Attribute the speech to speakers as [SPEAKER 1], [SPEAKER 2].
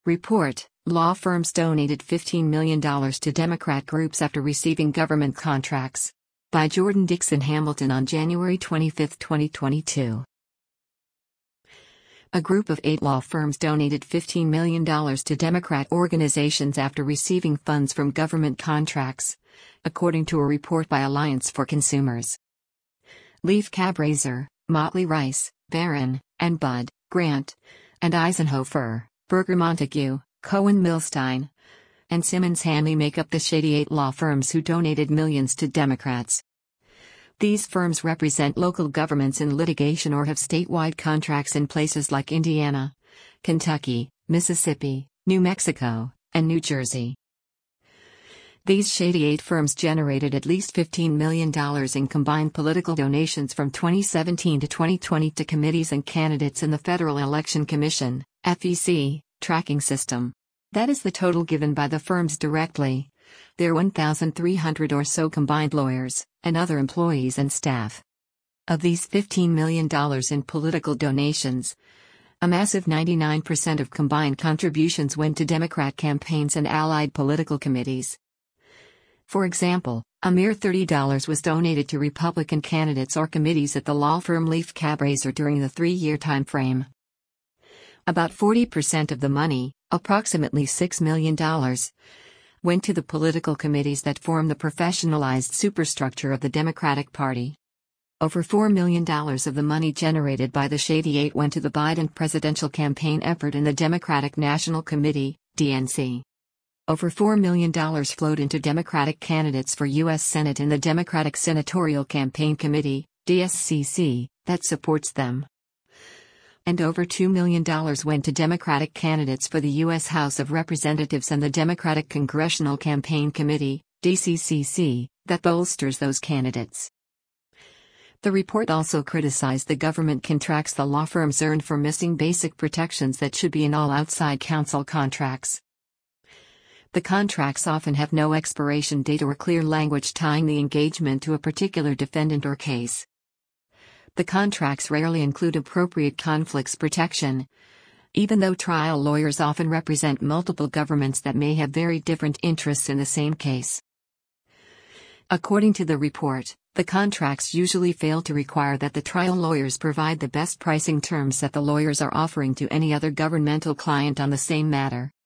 [SPEAKER 1] Report: Law firms donated $15 million to Democrat groups after receiving government contracts. By Jordan Dixon Hamilton on January 25, 2022. A group of 8 law firms donated $15 million to Democrat organizations after receiving funds from government contracts, according to a report by Alliance for Consumers. Leif Cabraser, Motley Rice, Barron, and Budd, Grant, and Eisenhofer, Berger Montague, Cohen Milstein, and Simmons Hanley make up the Shady 8 law firms who donated millions to Democrats. These firms represent local governments in litigation or have statewide contracts in places like Indiana, Kentucky, Mississippi, New Mexico, and New Jersey. These Shady 8 firms generated at least $15 million in combined political donations from 2017 to 2020 to committees and candidates in the Federal Election Commission, FEC, tracking system. That is the total given by the firms directly. Their 1,300 or so combined lawyers, and other employees and staff. Of these $15 million in political donations, a massive 99% of combined contributions went to Democrat campaigns and allied political committees. For example, a mere $30 was donated to Republican candidates or committees at the law firm Leif Cabraser during the 3-year time frame. About 40% of the money, approximately $6 million, went to the political committees that form the professionalized superstructure of the Democratic Party. Over $4 million of the money generated by the Shady 8 went to the Biden presidential campaign effort in the Democratic National Committee, DNC. Over $4 million flowed into Democratic candidates for U.S. Senate in the Democratic Senatorial Campaign Committee, DSCC, that supports them. And over $2 million went to Democratic candidates for the U.S. House of Representatives and the Democratic Congressional Campaign Committee, DCCC, that bolsters those candidates. The report also criticized the government contracts the law firms earned for missing basic protections that should be in all outside counsel contracts. The contracts often have no expiration date or clear language tying the engagement to a particular defendant or case. The contracts rarely include appropriate conflicts protection, even though trial lawyers often represent multiple governments that may have very different interests in the same case. According to the report, the contracts usually fail to require that the trial lawyers provide the best pricing terms that the lawyers are offering to any other governmental client on the same matter.